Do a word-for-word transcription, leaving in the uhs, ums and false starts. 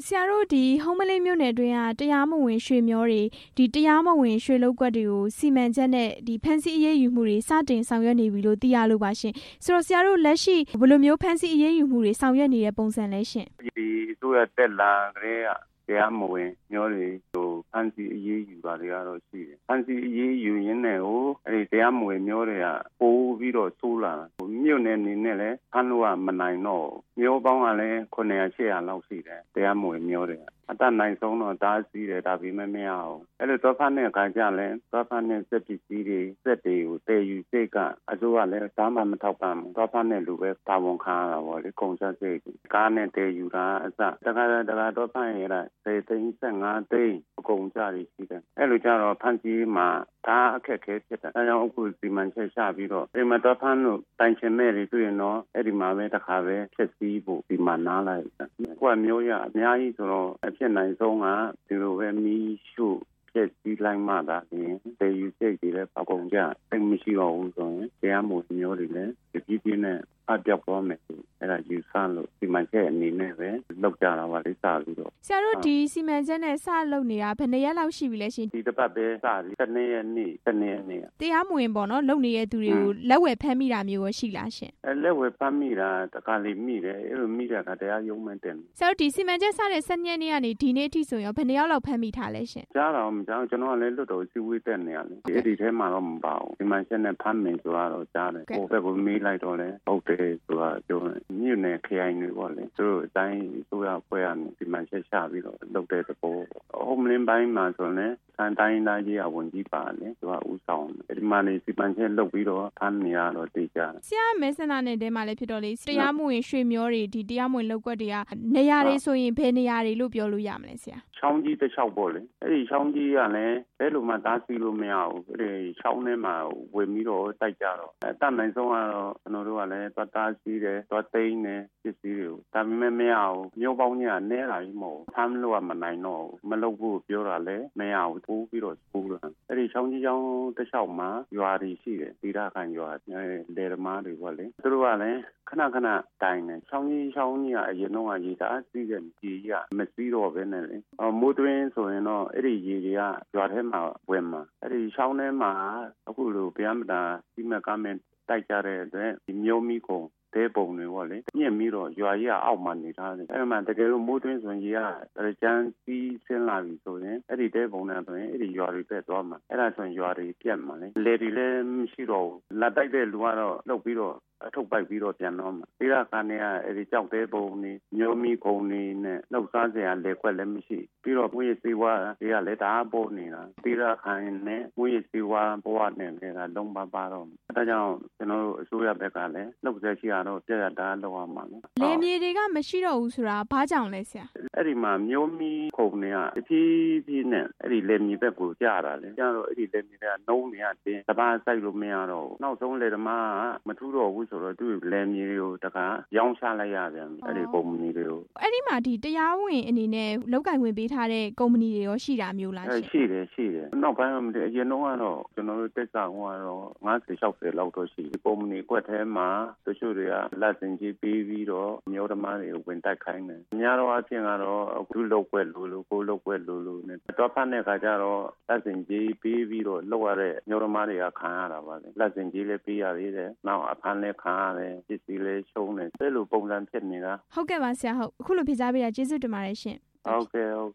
ဆရာတို့ဒီဟုံးမလေးမြို့နယ်အတွင်းကတရားမဝင်ရွှေမျောတွေဒီတရားမဝင်ရွှေလုပ်ကွက်တွေကိုစီမံချက်နဲ့ဒီဖန်စီအရေးယူမှုတွေစတင်ဆောင်ရွက်နေပြီလို့သိရလို့ပါရှင်ဆိုတော့ဆရာတို့လက်ရှိဘယ်လိုမျိုးဖန်စီအရေးယူမှုတွေဆောင်ရွက်နေတဲ့ပုံစံလဲရှင်ဒီဆိုရတက်လာကြတဲ့တရားမဝင်မျောတွေကိုဖန်စီအရေးယူတာတွေကတော့ရှိတယ်ဖန်စီအရေးယူရင်းနဲ့ဟိုအဲ့ဒီတရားမဝင်မျောတွေကပိုးပြီးတော့ဆိုးလာမြို့နယ်နေနဲ့လည်းဖမ်းလို့ကမနိုင်တော့မျိုးပေါင်းကလည်းခုနှစ်ရာရှစ်ရာလောက်ရှိတယ်တရားမဝင်မျိုးတွေအတတ်နိုင်ဆုံးတော့ဒါစီးတယ်ဒါပေမဲ့မရအောင်အဲ့လိုတော့ဖမ်းတဲ့အခါကျလည်းတော့ဖမ်းတဲ့စက်ပစ္စည်းတွေစက်တွေကိုတည်ယူစိတ်ကအစိုးရလည်းဒါမှမထောက်ပံ့ဘူးတော့ဖမ်းတဲ့လူပဲတာဝန်ခံရတာပေါ့လေကုန်စက်စိတ်ကားနဲ့တည်ယူတာအစတခါတခါတော့ဖမ်းရတာဆယ်သိန်းဆယ်ငါးသိန်းအကုန်ကြရရှိတယ်အဲ့လိုကြတော့ဖမ်းစီမှာဒါအခက်ခဲဖြစ်တယ်အဲကြောင့်အခုစီမံချက်ချပြီးတော့ဒီမှာတော့ဖမ်းလို့တိုင်ချင်မဲ့တွေတွေ့ရင်တော့အဲ့ဒီမှာပဲတခါပဲဖြစ်စည်းဖို့ဒီမှာနားလိုက်တယ်ကိုကမျိုးရအများကြီးဆိုတော့အဖြစ်နိုင်ဆုံးကဒီလိုပဲမီးရှို့ဖြစ်စည်းလိုက်မှသာရင်တေယူစိတ်တွေလည်းအကုန်ကြသိမရှိတော့ဘူးဆိုရင်တရားမှုမျိုးတွေလည်းဒီပြင်းပြင်းနဲ့အပြောက်သွားမယ်အဲ့ဒါယူဆလို့စီမံချက်အနေနဲ့ပဲလောက်ကြတာပါလိစပြီးတော့ဆရာတို့ဒီစီမံချက်နဲ့စလုပ်နေတာဘယ်နှစ်ရက်လောက်ရှိပြီလဲရှင်ဒီတစ်ပတ်ပဲစပြီးတစ်နေ့ရက်နေ့တစ်နေ့ရက်နေ့တရားမဝင်ပေါ့နော်လုပ်နေတဲ့သူတွေကိုလက်ဝယ်ဖမ်းမိတာမျိုးရောရှိလားရှင်အဲလက်ဝယ်ဖမ်းမိတာတခါလေမိတယ်အဲ့လိုမိတာကတရားရုံးမှတင်ဆရာတို့ဒီစီမံချက်စတဲ့၁၂ရက်နေ့ကနေဒီနေ့အထိဆိုရင်ဘယ်နှစ်ယောက်လောက်ဖမ်းမိထားလဲရှင်ကြားတော့မကြားကျွန်တော်ကလည်းလွတ်တော်စီဝေးတက်နေရတယ်အဲ့ဒီထဲမှာတော့မပါဘူးစီမံချက်နဲ့ဖမ်းမယ်ဆိုတော့ကြားတယ်ဟိုဘက်ကိုမေးလိုက်တော့လေဟုတ်တယ်ဆိုတာပြောတယ်မြို့နယ်ခရိုင်တွေပေါ့လေသူတို့အတိုင်းဆိုရဖွဲ့ရမယ်စီမံချက်ချပြီးတော့လုပ်တဲ့သဘောဟုတ်မလင်းပိုင်းမှာဆိုရင်စံတိုင်းသားကြီးအဝန်ကြီးပါလေသူကဦးဆောင်တယ်ဒီမှာနေစီမံချက်လုပ်ပြီးတော့ဖမ်းနေရတော့တေချာဆရာမဲဆန္ဒနယ်တဲမှာလည်းဖြစ်တော့လေတရားမဝင်ရွှေမျောတွေဒီတရားမဝင်လုပ်ကွက်တွေကနေရာတွေဆိုရင်ဘယ်နေရာတွေလို့ပြောလို့ရမလဲဆရာချောင်းကြီးတစ်လျှောက်ပေါ့လေအဲ့ဒီချောင်းကြီးကလည်းဘယ်လိုမှတားဆီးလို့မရဘူးအဲ့ဒီချောင်းထဲမှာဝင်ပြီးတော့တိုက်ကြတော့အတတ်နိုင်ဆုံးကတော့ကျွန်တော်တို့ကလည်းသွားတားဆီးတယ်သွားသိမ်းတယ်ပစ္စည်းတွေကိုဒါပေမဲ့မရဘူးမျိုးပေါင်းကြီးကနဲလာကြီးမဟုတ်ဖမ်းလို့ကမနိုင်တော့ဘူးမလုပ်ဘူးပြောတာလည်းမရဘူးပိုးပြီးတော့ပိုးလာအဲ့ဒီချောင်းကြီးချောင်းတစ်လျှောက်မှာရွာတွေရှိတယ်တိရခံရွာလေဓမားတွေပေါ့လေသူတို့ကလည်းခဏခဏတိုင်တယ်ချောင်းကြီးချောင်းကြီးကအရင်တော့ရေတာစီးတဲ့ကြီးကမစီးတော့ဘဲနဲ့လေမိုးတွင်းဆိုရင်တော့အဲ့ဒီရေတွေကရွာထဲမှာဝင်မှာအဲ့ဒီချောင်းထဲမှာအခုလိုဗျမ်းမတာစီမကမ်းမဲ့တိုက်ကြတဲ့အတွက်ဒီမျိုးမီကုန်တဲပုံတွေပေါ့လေညက်ပြီးတော့ရွာကြီးကအောက်မှာနေထားတယ်အဲ့မှာတကယ်လို့မိုးတွင်းဆိုရင်ရေကကြမ်းစီးဆင်းလာပြီဆိုရင်အဲ့ဒီတဲပုံတွေဆိုရင်အဲ့ဒီရွာတွေပဲသွားမှာအဲ့ဒါဆိုရင်ရွာတွေပြတ်မှာလေလေတွေလည်းမရှိတော့ဘူးလက်တိုက်တဲ့လူကတော့လှုပ်ပြီးတော့အထုတ်ပိုက်ပြီးတော့ပြန်တော့မှာတိရခါနေကအဲ့ဒီကြောက်တဲ့ပုံနေမျိုးမီကုံနေနဲ့လှုပ်စားစရာလေခွက်လည်းမရှိပြီးတော့မွေးစေဝါတွေကလည်းဒါပို့နေတာတိရခါနဲ့မွေးစေဝါဘဝနဲ့လည်းလုံးပါပါတော့အဲဒါကြောင့်ကျွန်တော်တို့အစိုးရဘက်ကလည်းလှုပ်ဆက်ရှိရတော့ပြရတာလောက်အောင်ပါနော်လေမြေတွေကမရှိတော့ဘူးဆိုတာဘာကြောင့်လဲဆရာအဲ့ဒီမှာမျိုးမီခုံနေကတဖြည်းဖြည်းနဲ့အဲ့ဒီလေမြေဘက်ကိုကြာတာလေကျတော့အဲ့ဒီလေမြေတွေကနှုံးနေရတင်တပါးစိုက်လို့မရတော့ဘူးနောက်ဆုံးလေဓမားကမထူးတော့ဘူးဆိုတော့သူ့လယ်မြေတွေကိုတခါရောင်းချလိုက်ရပြန်အဲ့ဒီကုမ္ပဏီတွေကိုအဲ့ဒီမှာဒီတရားဝင်အနေနဲ့လောက်ကင်ဝင်ပေးထားတဲ့ကုမ္ပဏီတွေရောရှိတာမျိုးလားရှိတယ်ရှိတယ်နောက်ပိုင်းမှာအရင်တော့ကတော့ကျွန်တော်တို့တက်ဆောင်ကတော့ငါးဆယ် ၆၀လောက်တော့ရှိဒီကုမ္ပဏီကွက်ထဲမှာတချို့တွေကလက်စင်ကြီးပေးပြီးတော့မျိုးဓမားတွေကိုဝင်တိုက်ခိုင်းတယ်အများတော့အပြင်ကတော့အခုလောက်ွက်လို့လို့ကိုလောက်ွက်လို့လို့နဲ့တော့ဖတ်တဲ့အခါကျတော့လက်စင်ကြီးပေးပြီးတော့လောက်ရတဲ့မျိုးဓမားတွေကခံရတာပါလေလက်စင်ကြီးလည်းပေးရသေးတယ်နောက်အဖမ်းလည်းခံရတယ်ပစ္စည်းလေးရှုံးတယ်အဲ့လိုပုံစံဖြစ်နေတာဟုတ်ကဲ့ပါဆရာဟုတ်အခုလိုဖြေကြားပေးတာကျေးဇူးတင်ပါတယ်ရှင်ဟုတ်ကဲ့ဟုတ်